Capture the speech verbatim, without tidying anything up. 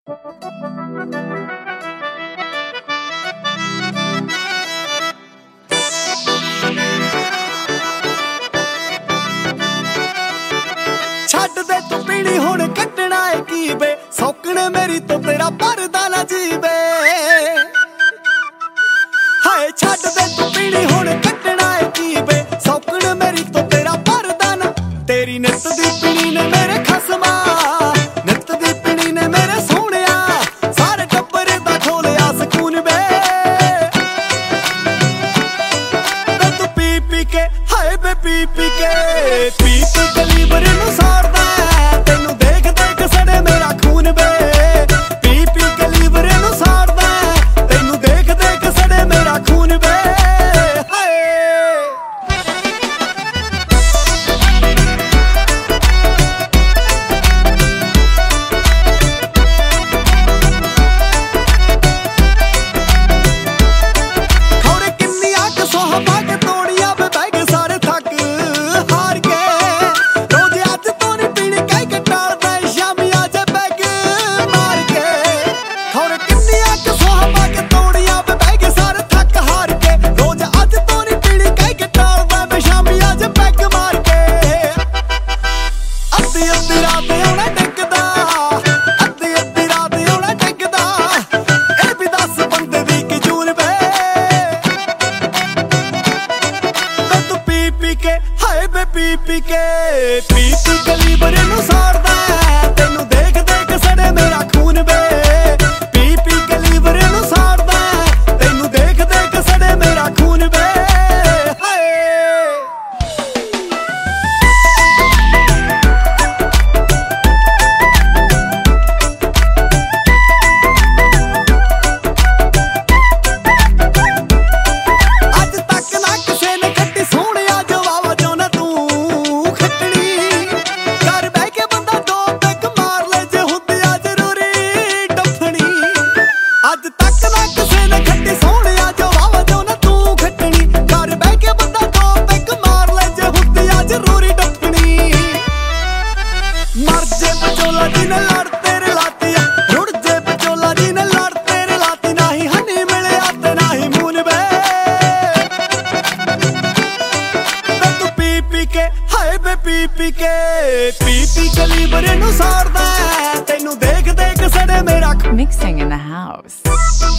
ਛੱਡ ਦੇ ਤੂੰ ਪੀਣੀ ਹੁਣ ਕੱਟਣਾ ਏ ਕੀ ਵੇ ਸੌਕਣੇ ਮੇਰੀ ਤੋਂ ਤੇਰਾ ਪਰਦਾ ਨਾ ਜੀਵੇ ਹਾਏ ਛੱਡ ਦੇ ਤੂੰ ਪੀਣੀ ਹੁਣ ਕੱਟਣਾ ਏ ਕੀ ਵੇ ਸੌਕਣੇ ਮੇਰੀ ਤੋਂ ਤੇਰਾ ਪਰਦਾ ਨਾ ਤੇਰੀ ਨਿੱਤ ਦੀ ਪੀਣੀ ਨੇ ਮੇਰੇ ਖਸਮਾ ਨਿੱਤ ਦੀ ਪੀਣੀ ਨੇ ਮੇਰੇ ਸੋਹਣਿਆ ਸਾਰੇ ਟੱਬਰ ਦਾ ਖੋਲਿਆ ਸਕੂਨ ਵੇ ਤੇ ਤੂੰ ਪੀ ਪੀ ਕੇ ਹਾਏ ਵੇ ਪੀ ਪੀ ਕੇ ਪੀ ਪੀ ਕਲੀਬਰ ਨੂੰ ਸਾੜਦਾ ਤੈਨੂੰ ਦੇਖ ਦੇਖ ਸੜੇ ਮੇਰਾ ਖੂਨ ਵੇ ਪੀ ਪੀ ਕਲੀਬਰ ਨੂੰ ਸਾੜਦਾ ਤੈਨੂੰ ਦੇਖ ਦੇਖ ਸੜੇ ਮੇਰਾ ਖੂਨ ਵੇ ਖੌਰੇ ਕਿੰਨੀਆਂ ਕੁ ਸੋਹਬਾ ਕੇ ਤੋੜੀਆਂ ਵੇ ਬਹਿ ਗਏ ਸਾਰੇ ਥੱਕ ਹਾਰ ਕੇ ਰੋਜ਼ ਅੱਜ ਤੋਂ ਨੀ ਪੀਣੀ ਕਹਿ ਕੇ ਟਾਲਦਾ ਸ਼ਾਮੀ ਆ ਜੇ ਬੈਗ ਮਾਰ ਕੇ ਖੌਰੇ ਕਿੰਨੀਆਂ ਕੁ ਸੋਹਬਾ ਕੇ ਤੋੜੀਆਂ ਵੇ ਬਹਿ ਗਏ ਸਾਰੇ ਥੱਕ ਹਾਰ ਕੇ ਰੋਜ਼ ਅੱਜ ਤੋਂ ਨੀ ਪੀਣੀ ਕਹਿ ਕੇ ਟਾਲਦਾ ਵੇ ਸ਼ਾਮੀ ਆ ਜੇ ਬੈਗ ਮਾਰ ਕੇ ਅੱਧੀ ਅੱਧੀ ਰਾਤ ਆਉਣਾ ਡਿੱਗਦਾ ਅੱਧੀ ਅੱਧੀ ਰਾਤ ਆਉਣਾ ਡਿੱਗਦਾ ਇਹ ਵੀ ਦੱਸ ਬੰਦੇ ਦੀ ਕੀ ਜੂਨ ਵੇ ਤੇ ਤੂੰ ਪੀ ਪੀ ਕੇ ਹਾਏ ਵੇ ਪੀ ਪੀ ਕੇ ਪੀ ਪੀ ਕਲੀਬਰ ਨੂੰ ਸਾੜਦਾ ਤੈਨੂੰ ਦੇਖ ਦੇਖ ਸੜੇ ਮੇਰਾ ਖੂਨ ਵੇ ਪੀ ਪੀ ਕਲੀਬਰ ਨੂੰ ਸਾੜਦਾ ਤੈਨੂੰ ਦੇਖ ਦੇਖ ਸੜੇ ਮੇਰਾ ਖੂਨ ਵੇ ਹਾਏ ਅੱਜ ਤੱਕ ਨਾ ਕਿਸੇ ਨੇ ਖੱਟੀ ਸੋਹਣਿਆ ਜਵਾਵਾ ਚਾਹੁੰਦਾ ਤੂੰ ਖੱਟਣੀ ਘਰ ਬਹਿ ਕੇ ਬੰਦਾ ਦੋ ਪੈਗ ਮਾਰ ਲੈ ਜੇ ਹੁੰਦੀ ਆ ਜ਼ਰੂਰੀ ਡੱਫਣੀ ਅੱਜ ਤੱਕ ਨਾ ਕਿਸੇ ਨੇ ਖੱਟੀ ਸੋਹਣਿਆ ਜਵਾਵਾ ਚਾਹੁੰਦਾ ਤੂੰ ਖੱਟਣੀ ਘਰ ਬਹਿ ਕੇ ਬੰਦਾ ਦੋ ਪੈਗ ਮਾਰ ਲੈ ਜੇ ਹੁੰਦੀ ਆ ਜ਼ਰੂਰੀ ਡੱਫਣੀ ਮਰ ਜੇ ਵਿਚੋਲਾ ਜੀ ਨੇ ਲੜ ਤੇਰੇ ਲਾਤੀਆ ਰੁੜ ਜੇ ਵਿਚੋਲਾ ਜੀ ਨੇ ਲੜ ਤੇਰੇ ਲਾਤੀ ਨਹੀਂ ਹਨੀ ਮਿਲਿਆ ਤੇ ਨਹੀਂ ਮੂਨ ਵੇ ਤੇ ਤੂੰ ਪੀ ਪੀ ਕੇ ਹਾਏ ਵੇ ਪੀ ਪੀ ਕੇ ਪੀ ਪੀ ਕਲੀਬਰ ਨੂੰ ਸਾੜਦਾ ਤੈਨੂੰ ਦੇਖ ਦੇਖ ਸੜੇ ਮੇਰਾ Mixing in the house.